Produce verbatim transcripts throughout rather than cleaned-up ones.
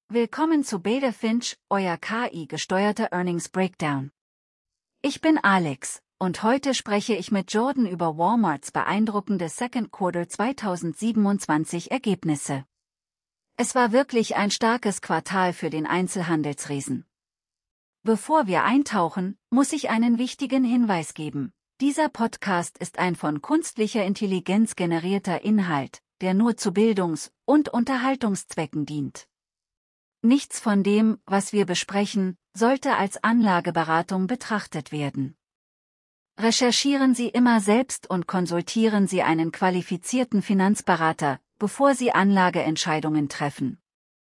Willkommen zu Beta Finch, euer K I-gesteuerter Earnings Breakdown. Ich bin Alex, und heute spreche ich mit Jordan über Walmarts beeindruckende Second Quarter zweitausendsiebenundzwanzig Ergebnisse. Es war wirklich ein starkes Quartal für den Einzelhandelsriesen. Bevor wir eintauchen, muss ich einen wichtigen Hinweis geben. Dieser Podcast ist ein von künstlicher Intelligenz generierter Inhalt, der nur zu Bildungs- und Unterhaltungszwecken dient. Nichts von dem, was wir besprechen, sollte als Anlageberatung betrachtet werden. Recherchieren Sie immer selbst und konsultieren Sie einen qualifizierten Finanzberater, bevor Sie Anlageentscheidungen treffen.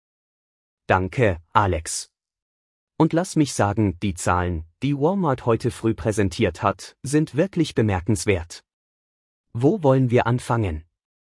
Danke, Alex. Und lass mich sagen, die Zahlen, die Walmart heute früh präsentiert hat, sind wirklich bemerkenswert. Wo wollen wir anfangen?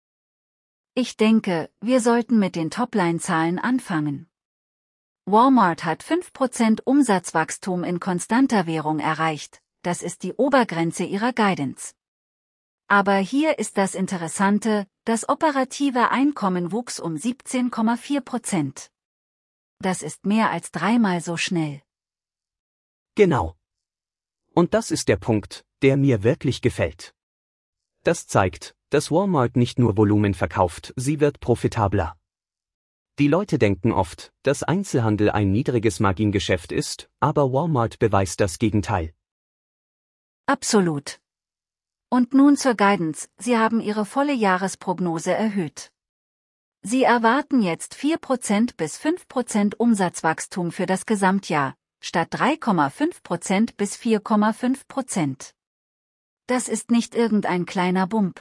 Ich denke, wir sollten mit den Topline-Zahlen anfangen. Walmart hat fünf Prozent Umsatzwachstum in konstanter Währung erreicht, das ist die Obergrenze ihrer Guidance. Aber hier ist das Interessante, das operative Einkommen wuchs um siebzehn Komma vier Prozent. Das ist mehr als dreimal so schnell. Genau. Und das ist der Punkt, der mir wirklich gefällt. Das zeigt, dass Walmart nicht nur Volumen verkauft, sie wird profitabler. Die Leute denken oft, dass Einzelhandel ein niedriges Margengeschäft ist, aber Walmart beweist das Gegenteil. Absolut. Und nun zur Guidance, Sie haben Ihre volle Jahresprognose erhöht. Sie erwarten jetzt vier Prozent bis fünf Prozent Umsatzwachstum für das Gesamtjahr, statt drei Komma fünf Prozent bis vier Komma fünf Prozent. Das ist nicht irgendein kleiner Bump.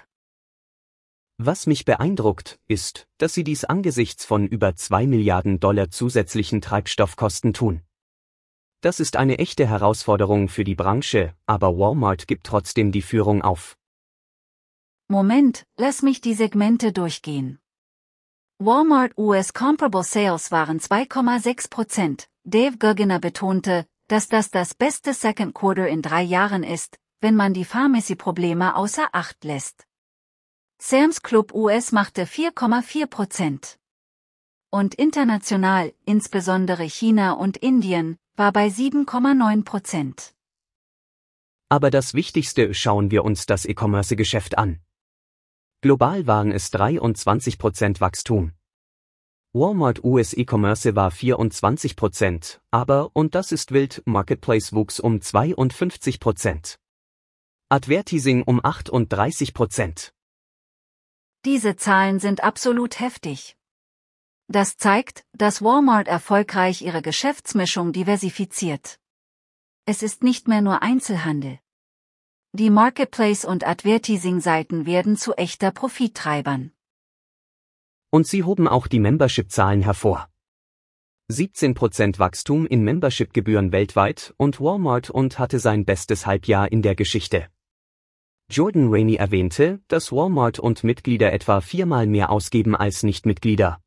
Was mich beeindruckt, ist, dass sie dies angesichts von über zwei Milliarden Dollar zusätzlichen Treibstoffkosten tun. Das ist eine echte Herausforderung für die Branche, aber Walmart gibt trotzdem die Führung auf. Moment, lass mich die Segmente durchgehen. Walmart U S Comparable Sales waren zwei Komma sechs Prozent. Dave Guggenher betonte, dass das das beste Second Quarter in drei Jahren ist, wenn man die Pharmacy-Probleme außer Acht lässt. Sam's Club U S machte vier Komma vier Prozent. Und international, insbesondere China und Indien, war bei sieben Komma neun Prozent. Aber das Wichtigste, schauen wir uns das E-Commerce-Geschäft an. Global waren es dreiundzwanzig Prozent Wachstum. Walmart U S E-Commerce war vierundzwanzig Prozent, aber, und das ist wild, Marketplace wuchs um zweiundfünfzig Prozent. Advertising um achtunddreißig Prozent. Diese Zahlen sind absolut heftig. Das zeigt, dass Walmart erfolgreich ihre Geschäftsmischung diversifiziert. Es ist nicht mehr nur Einzelhandel. Die Marketplace- und Advertising-Seiten werden zu echter Profittreibern. Und sie hoben auch die Membership-Zahlen hervor. siebzehn Prozent Wachstum in Membership-Gebühren weltweit und Walmart und hatte sein bestes Halbjahr in der Geschichte. Jordan Rainey erwähnte, dass Walmart und Mitglieder etwa viermal mehr ausgeben als Nichtmitglieder.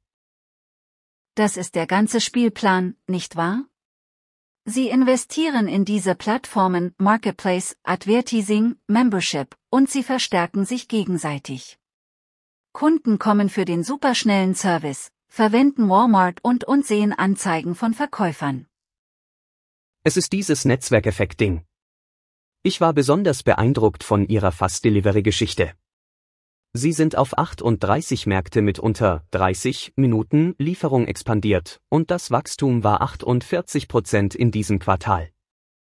Das ist der ganze Spielplan, nicht wahr? Sie investieren in diese Plattformen Marketplace, Advertising, Membership, und sie verstärken sich gegenseitig. Kunden kommen für den superschnellen Service, verwenden Walmart und und sehen Anzeigen von Verkäufern. Es ist dieses Netzwerkeffekt-Ding. Ich war besonders beeindruckt von ihrer Fast-Delivery-Geschichte. Sie sind auf achtunddreißig Märkte mit unter dreißig Minuten Lieferung expandiert, und das Wachstum war achtundvierzig Prozent in diesem Quartal.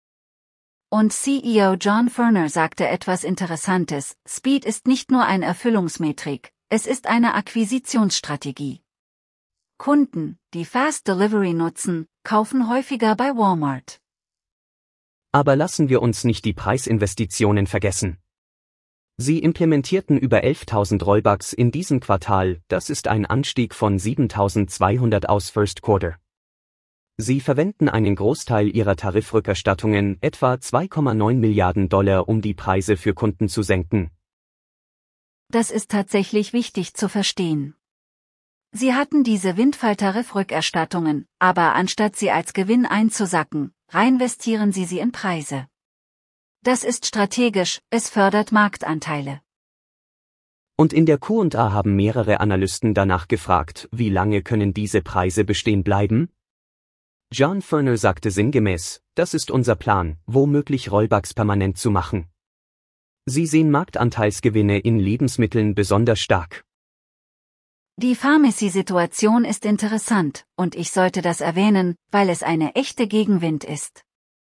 Und C E O John Furner sagte etwas Interessantes: Speed ist nicht nur eine Erfüllungsmetrik, es ist eine Akquisitionsstrategie. Kunden, die Fast Delivery nutzen, kaufen häufiger bei Walmart. Aber lassen wir uns nicht die Preisinvestitionen vergessen. Sie implementierten über elftausend Rollbacks in diesem Quartal, das ist ein Anstieg von siebentausendzweihundert aus First Quarter. Sie verwenden einen Großteil ihrer Tarifrückerstattungen, etwa zwei Komma neun Milliarden Dollar, um die Preise für Kunden zu senken. Das ist tatsächlich wichtig zu verstehen. Sie hatten diese Windfall-Tarifrückerstattungen, aber anstatt sie als Gewinn einzusacken, reinvestieren sie sie in Preise. Das ist strategisch, es fördert Marktanteile. Und in der Q und A haben mehrere Analysten danach gefragt, wie lange können diese Preise bestehen bleiben? John Furner sagte sinngemäß, das ist unser Plan, womöglich Rollbacks permanent zu machen. Sie sehen Marktanteilsgewinne in Lebensmitteln besonders stark. Die Pharmacy-Situation ist interessant, und ich sollte das erwähnen, weil es eine echte Gegenwind ist.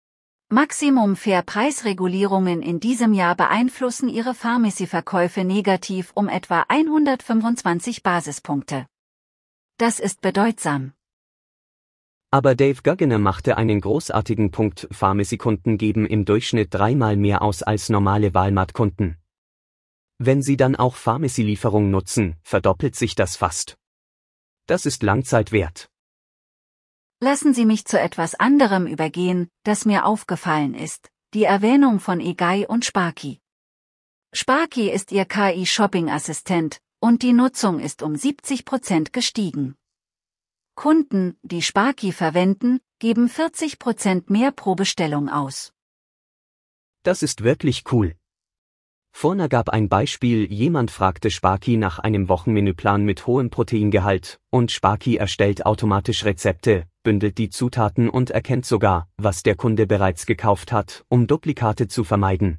Maximum-Fair-Preisregulierungen in diesem Jahr beeinflussen ihre Pharmacy-Verkäufe negativ um etwa hundertfünfundzwanzig Basispunkte. Das ist bedeutsam. Aber Dave Guggener machte einen großartigen Punkt, Pharmacy-Kunden geben im Durchschnitt dreimal mehr aus als normale Walmart-Kunden. Wenn sie dann auch Pharmacy-Lieferung nutzen, verdoppelt sich das fast. Das ist Langzeitwert. Lassen Sie mich zu etwas anderem übergehen, das mir aufgefallen ist, die Erwähnung von eGuy und Sparky. Sparky ist Ihr K I-Shopping-Assistent, und die Nutzung ist um siebzig Prozent gestiegen. Kunden, die Sparky verwenden, geben vierzig Prozent mehr pro Bestellung aus. Das ist wirklich cool. Furner gab ein Beispiel, jemand fragte Sparky nach einem Wochenmenüplan mit hohem Proteingehalt, und Sparky erstellt automatisch Rezepte, bündelt die Zutaten und erkennt sogar, was der Kunde bereits gekauft hat, um Duplikate zu vermeiden.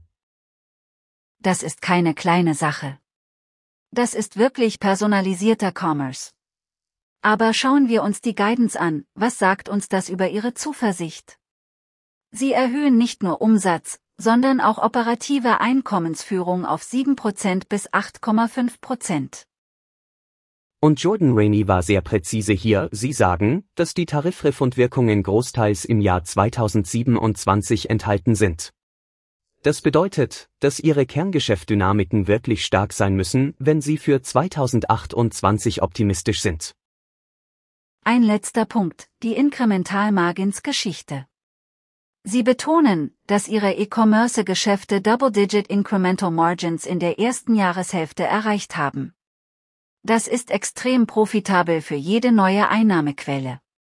Das ist keine kleine Sache. Das ist wirklich personalisierter Commerce. Aber schauen wir uns die Guidance an, was sagt uns das über Ihre Zuversicht? Sie erhöhen nicht nur Umsatz, sondern auch operative Einkommensführung auf sieben Prozent bis acht Komma fünf Prozent. Und Jordan Rainey war sehr präzise hier, Sie sagen, dass die Tarifrefundwirkungen großteils im Jahr zweitausendsiebenundzwanzig enthalten sind. Das bedeutet, dass Ihre Kerngeschäftdynamiken wirklich stark sein müssen, wenn Sie für zweitausendachtundzwanzig optimistisch sind. Ein letzter Punkt, die Incremental-Margins-Geschichte. Sie betonen, dass Ihre E-Commerce-Geschäfte Double-Digit Incremental Margins in der ersten Jahreshälfte erreicht haben. Das ist extrem profitabel für jede neue Einnahmequelle.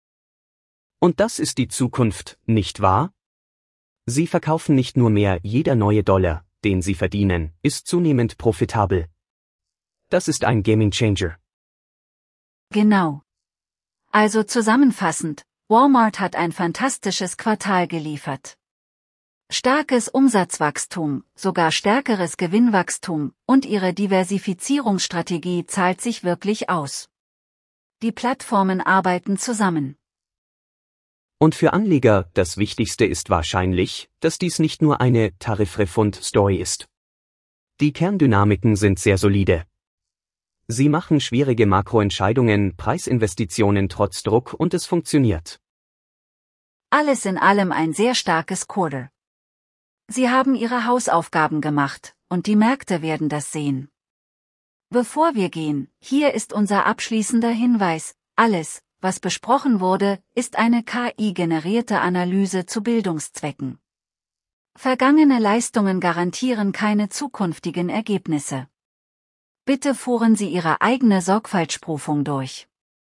Und das ist die Zukunft, nicht wahr? Sie verkaufen nicht nur mehr, jeder neue Dollar, den Sie verdienen, ist zunehmend profitabel. Das ist ein Gaming Changer. Genau. Also zusammenfassend, Walmart hat ein fantastisches Quartal geliefert. Starkes Umsatzwachstum, sogar stärkeres Gewinnwachstum, und ihre Diversifizierungsstrategie zahlt sich wirklich aus. Die Plattformen arbeiten zusammen. Und für Anleger, das Wichtigste ist wahrscheinlich, dass dies nicht nur eine Tarifrefund-Story ist. Die Kerndynamiken sind sehr solide. Sie machen schwierige Makroentscheidungen, Preisinvestitionen trotz Druck und es funktioniert. Alles in allem ein sehr starkes Quarter. Sie haben ihre Hausaufgaben gemacht, und die Märkte werden das sehen. Bevor wir gehen, hier ist unser abschließender Hinweis: Alles, was besprochen wurde, ist eine K I-generierte Analyse zu Bildungszwecken. Vergangene Leistungen garantieren keine zukünftigen Ergebnisse. Bitte führen Sie Ihre eigene Sorgfaltsprüfung durch.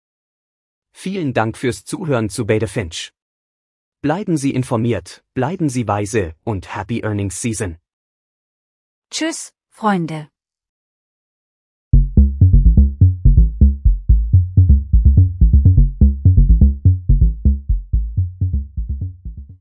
Vielen Dank fürs Zuhören zu Beta Finch. Bleiben Sie informiert, bleiben Sie weise und Happy Earnings Season. Tschüss, Freunde.